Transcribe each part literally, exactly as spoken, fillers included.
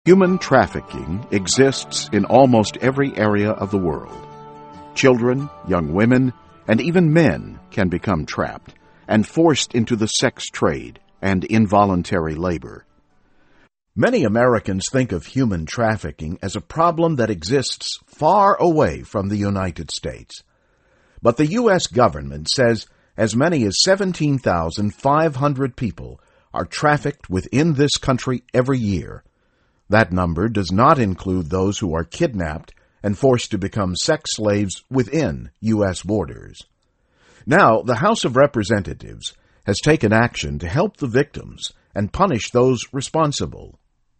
Human trafficking exists in almost every area of the world. Children, young women, and even men can become trapped and forced into the sex trade and involuntary labor. Many Americans think of human trafficking as a problem that exists far away from the United States. But the U S government says as many as seventeen thousand five hundred people are trafficked within this country every year. That number does not include those who are kidnapped and forced to become sex slaves within U S borders. Now, the House of Representatives has taken action to help the victims and punish those responsible.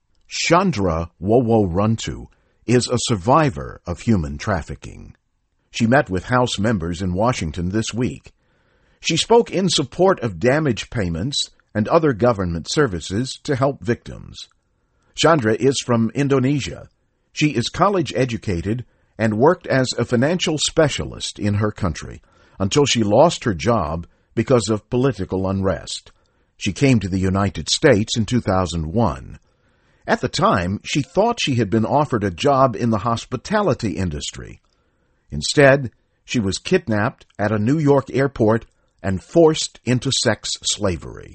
Chandra Woworuntu is a survivor of human trafficking. She met with House members in Washington this week. She spoke in support of damage payments and other government services to help victims. Chandra is from Indonesia. She is college-educated and worked as a financial specialist in her country until she lost her job because of political unrest. She came to the United States in two thousand one. At the time, she thought she had been offered a job in the hospitality industry. Instead, she was kidnapped at a New York airport and forced into sex slavery.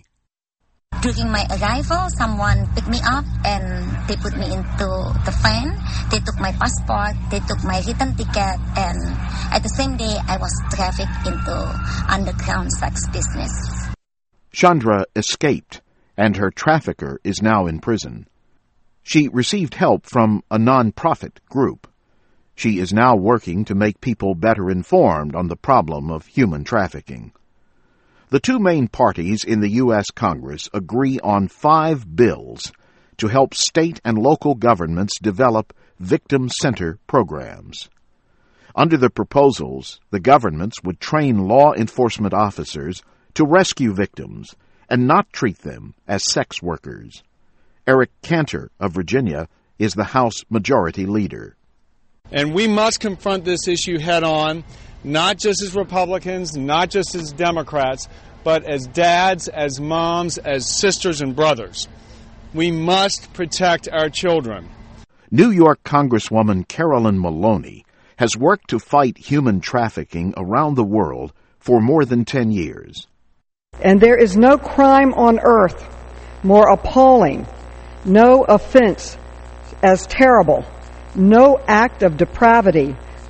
During my arrival, someone picked me up and they put me into the van. They took my passport, they took my return ticket, and at the same day, I was trafficked into underground sex business. Chandra escaped, and her trafficker is now in prison. She received help from a non-profit group. She is now working to make people better informed on the problem of human trafficking. The two main parties in the U S Congress agree on five bills to help state and local governments develop victim center programs. Under the proposals, the governments would train law enforcement officers to rescue victims and not treat them as sex workers. Eric Cantor of Virginia is the House Majority Leader. And we must confront this issue head on, not just as Republicans, not just as Democrats, but as dads, as moms, as sisters and brothers. We must protect our children. New York Congresswoman Carolyn Maloney has worked to fight human trafficking around the world for more than ten years. And there is no crime on earth more appalling, no offense as terrible, no act of depravity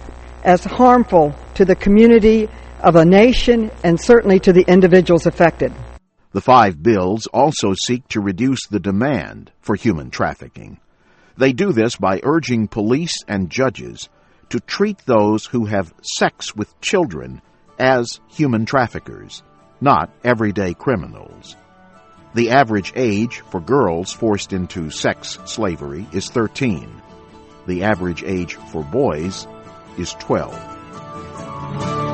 as harmful to the community of a nation and certainly to the individuals affected. The five bills also seek to reduce the demand for human trafficking. They do this by urging police and judges to treat those who have sex with children as human traffickers, not everyday criminals. The average age for girls forced into sex slavery is thirteen. The average age for boys is twelve.